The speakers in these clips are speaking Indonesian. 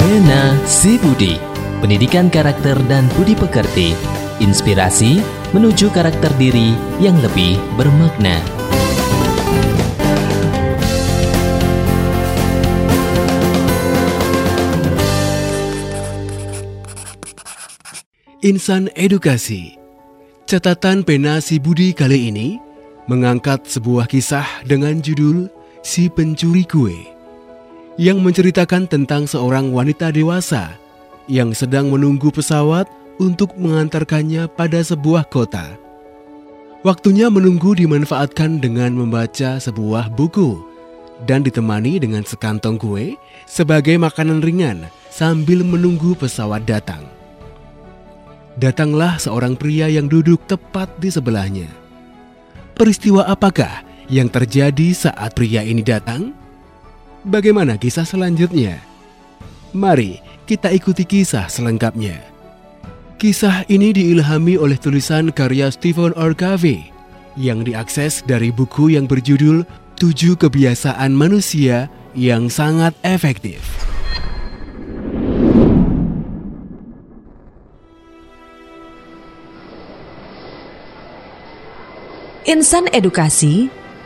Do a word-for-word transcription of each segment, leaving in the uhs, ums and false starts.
Pena Si Budi, pendidikan karakter dan budi pekerti, inspirasi menuju karakter diri yang lebih bermakna. Insan Edukasi. Catatan Pena Si Budi kali ini mengangkat sebuah kisah dengan judul Si Pencuri Kue, yang menceritakan tentang seorang wanita dewasa yang sedang menunggu pesawat untuk mengantarkannya pada sebuah kota. Waktunya menunggu dimanfaatkan dengan membaca sebuah buku dan ditemani dengan sekantong kue sebagai makanan ringan sambil menunggu pesawat datang. Datanglah seorang pria yang duduk tepat di sebelahnya. Peristiwa apakah yang terjadi saat pria ini datang? Bagaimana kisah selanjutnya? Mari kita ikuti kisah selengkapnya. Kisah ini diilhami oleh tulisan karya Stephen R. Covey yang diakses dari buku yang berjudul Tujuh Kebiasaan Manusia yang Sangat Efektif. Insan Edukasi.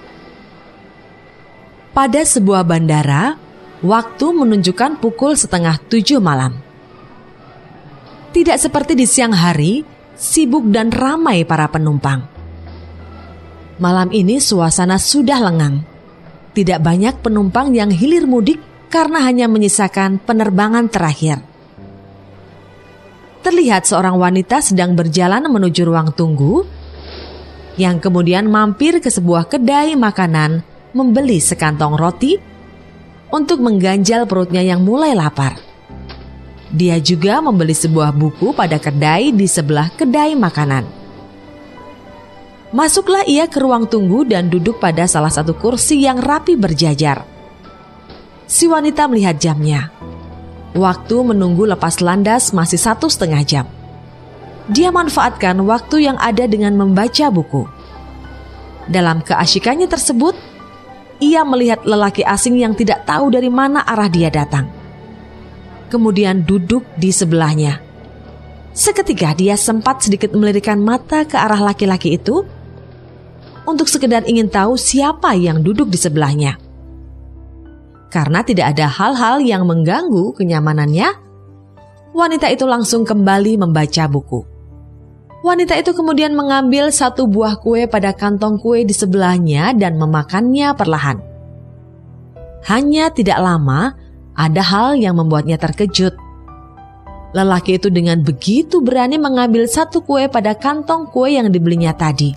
Pada sebuah bandara, waktu menunjukkan pukul setengah tujuh malam. Tidak seperti di siang hari, sibuk dan ramai para penumpang. Malam ini suasana sudah lengang. Tidak banyak penumpang yang hilir mudik karena hanya menyisakan penerbangan terakhir. Terlihat seorang wanita sedang berjalan menuju ruang tunggu, yang kemudian mampir ke sebuah kedai makanan membeli sekantong roti untuk mengganjal perutnya yang mulai lapar. Dia juga membeli sebuah buku pada kedai di sebelah kedai makanan. Masuklah ia ke ruang tunggu dan duduk pada salah satu kursi yang rapi berjajar. Si wanita melihat jamnya. Waktu menunggu lepas landas masih satu setengah jam. Dia manfaatkan waktu yang ada dengan membaca buku. Dalam keasyikannya tersebut, ia melihat lelaki asing yang tidak tahu dari mana arah dia datang. Kemudian duduk di sebelahnya. Seketika dia sempat sedikit melirikkan mata ke arah laki-laki itu untuk sekedar ingin tahu siapa yang duduk di sebelahnya. Karena tidak ada hal-hal yang mengganggu kenyamanannya, wanita itu langsung kembali membaca buku. Wanita itu kemudian mengambil satu buah kue pada kantong kue di sebelahnya dan memakannya perlahan. Hanya tidak lama, ada hal yang membuatnya terkejut. Lelaki itu dengan begitu berani mengambil satu kue pada kantong kue yang dibelinya tadi.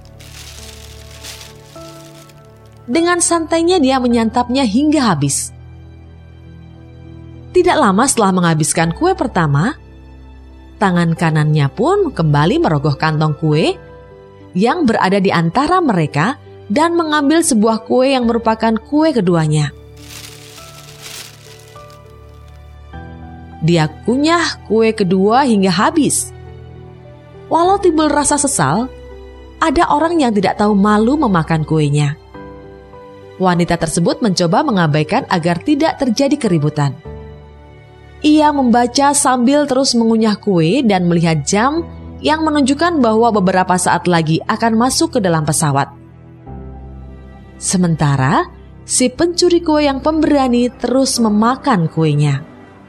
Dengan santainya dia menyantapnya hingga habis. Tidak lama setelah menghabiskan kue pertama, tangan kanannya pun kembali merogoh kantong kue yang berada di antara mereka dan mengambil sebuah kue yang merupakan kue keduanya. Dia kunyah kue kedua hingga habis. Walau timbul rasa sesal, ada orang yang tidak tahu malu memakan kuenya. Wanita tersebut mencoba mengabaikan agar tidak terjadi keributan. Ia membaca sambil terus mengunyah kue dan melihat jam yang menunjukkan bahwa beberapa saat lagi akan masuk ke dalam pesawat. Sementara si pencuri kue yang pemberani terus memakan kuenya.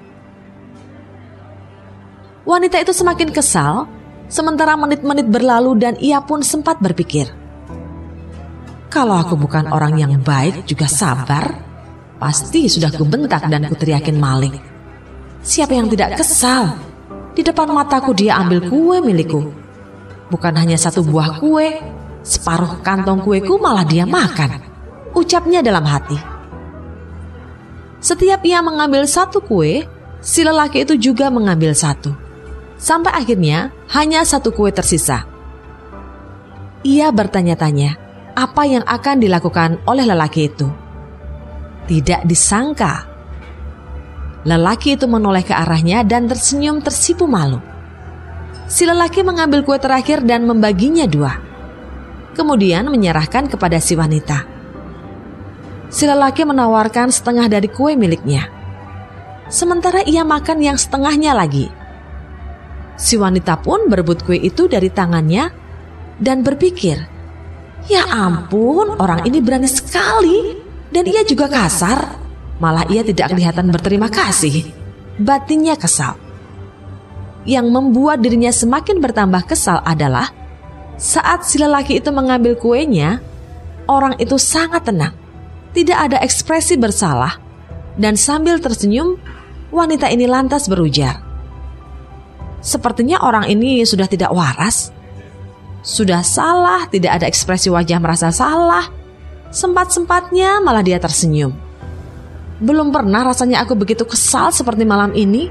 Wanita itu semakin kesal, sementara menit-menit berlalu dan ia pun sempat berpikir, kalau aku bukan orang yang baik juga sabar, pasti sudah kubentak dan kuteriakin maling. Siapa yang tidak kesal? Di depan mataku dia ambil kue milikku. Bukan hanya satu buah kue, separuh kantong kueku malah dia makan, ucapnya dalam hati. Setiap ia mengambil satu kue, si lelaki itu juga mengambil satu. Sampai akhirnya hanya satu kue tersisa. Ia bertanya-tanya apa yang akan dilakukan oleh lelaki itu. Tidak disangka, lelaki itu menoleh ke arahnya dan tersenyum tersipu malu. Si lelaki mengambil kue terakhir dan membaginya dua. Kemudian menyerahkan kepada si wanita. Si lelaki menawarkan setengah dari kue miliknya. sementara ia makan yang setengahnya lagi. Si wanita pun berebut kue itu dari tangannya dan berpikir, ya ampun, orang ini berani sekali dan ia juga kasar. Malah ia tidak kelihatan berterima kasih. Batinnya kesal. Yang membuat dirinya semakin bertambah kesal adalah saat si lelaki itu mengambil kuenya, orang itu sangat tenang. Tidak ada ekspresi bersalah. Dan sambil tersenyum, wanita ini lantas berujar, sepertinya orang ini sudah tidak waras. Sudah salah, tidak ada ekspresi wajah merasa salah. Sempat-sempatnya malah dia tersenyum. Belum pernah rasanya aku begitu kesal seperti malam ini.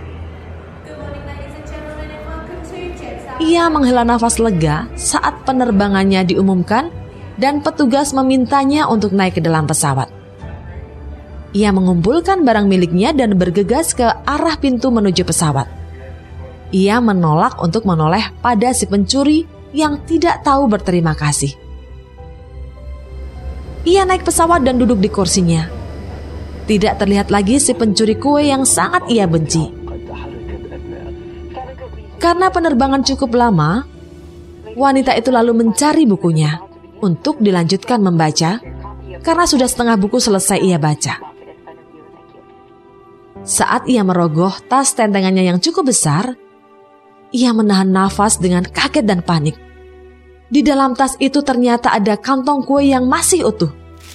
Ia menghela nafas lega saat penerbangannya diumumkan dan petugas memintanya untuk naik ke dalam pesawat. Ia mengumpulkan barang miliknya dan bergegas ke arah pintu menuju pesawat. Ia menolak untuk menoleh pada si pencuri yang tidak tahu berterima kasih. Ia naik pesawat dan duduk di kursinya. Tidak terlihat lagi si pencuri kue yang sangat ia benci. Karena penerbangan cukup lama, wanita itu lalu mencari bukunya untuk dilanjutkan membaca, karena sudah setengah buku selesai ia baca. Saat ia merogoh tas tentengannya yang cukup besar, ia menahan nafas dengan kaget dan panik. Di dalam tas itu ternyata ada kantong kue yang masih utuh.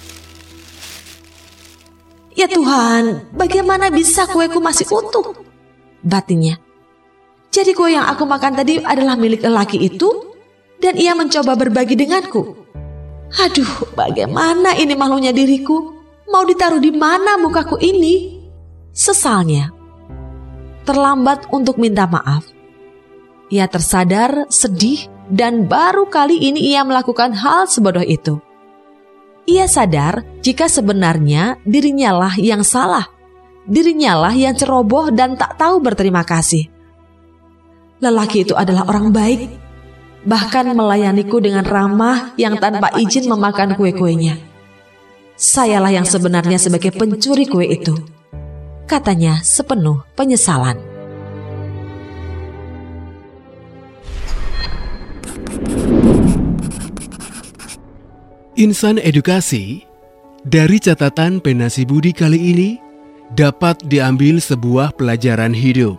Ya Tuhan, bagaimana bisa kueku masih utuh? Batinnya. Jadi kue yang aku makan tadi adalah milik lelaki itu dan ia mencoba berbagi denganku. Aduh, bagaimana ini malunya diriku? Mau ditaruh di mana mukaku ini? Sesalnya. Terlambat untuk minta maaf. Ia tersadar, sedih, dan baru kali ini ia melakukan hal sebodoh itu. Ia sadar jika sebenarnya dirinya lah yang salah. Dirinya lah yang ceroboh dan tak tahu berterima kasih. Lelaki itu adalah orang baik, bahkan melayaniku dengan ramah yang tanpa izin memakan kue-kuenya. Sayalah yang sebenarnya sebagai pencuri kue itu, katanya sepenuh penyesalan. Insan edukasi, dari catatan Penasi Budi kali ini dapat diambil sebuah pelajaran hidup,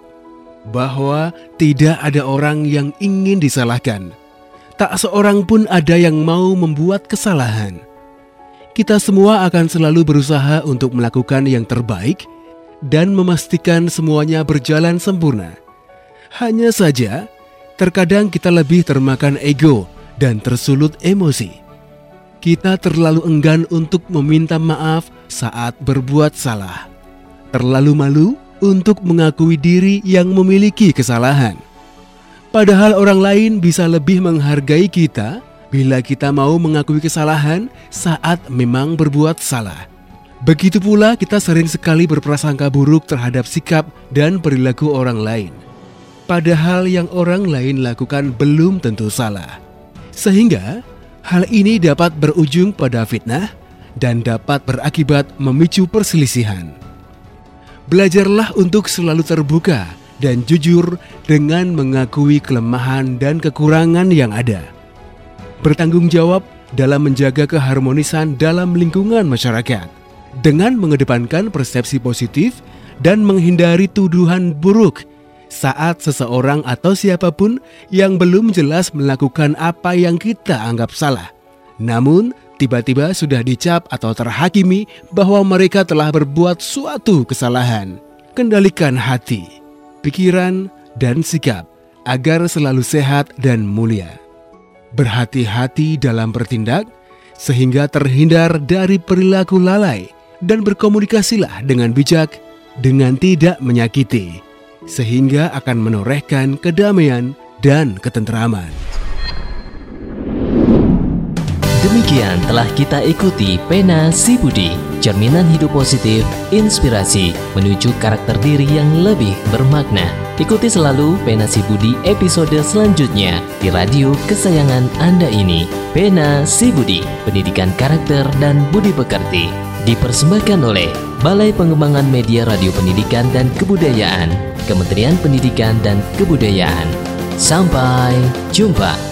bahwa tidak ada orang yang ingin disalahkan. Tak seorang pun ada yang mau membuat kesalahan. Kita semua akan selalu berusaha untuk melakukan yang terbaik dan memastikan semuanya berjalan sempurna. Hanya saja, terkadang kita lebih termakan ego dan tersulut emosi. Kita terlalu enggan untuk meminta maaf saat berbuat salah. Terlalu malu untuk mengakui diri yang memiliki kesalahan. Padahal orang lain bisa lebih menghargai kita bila kita mau mengakui kesalahan saat memang berbuat salah. Begitu pula kita sering sekali berprasangka buruk terhadap sikap dan perilaku orang lain. Padahal yang orang lain lakukan belum tentu salah. Sehingga hal ini dapat berujung pada fitnah dan dapat berakibat memicu perselisihan. Belajarlah untuk selalu terbuka dan jujur dengan mengakui kelemahan dan kekurangan yang ada. Bertanggung jawab dalam menjaga keharmonisan dalam lingkungan masyarakat dengan mengedepankan persepsi positif dan menghindari tuduhan buruk saat seseorang atau siapapun yang belum jelas melakukan apa yang kita anggap salah, namun tiba-tiba sudah dicap atau terhakimi bahwa mereka telah berbuat suatu kesalahan. Kendalikan hati, pikiran, dan sikap agar selalu sehat dan mulia. Berhati-hati dalam bertindak sehingga terhindar dari perilaku lalai dan berkomunikasilah dengan bijak dengan tidak menyakiti, sehingga akan menorehkan kedamaian dan ketentraman. Demikian telah kita ikuti Pena Si Budi, cerminan hidup positif, inspirasi menuju karakter diri yang lebih bermakna. Ikuti selalu Pena Si Budi episode selanjutnya di radio kesayangan Anda ini. Pena Si Budi, pendidikan karakter dan budi pekerti, dipersembahkan oleh Balai Pengembangan Media Radio Pendidikan dan Kebudayaan, Kementerian Pendidikan dan Kebudayaan. Sampai jumpa.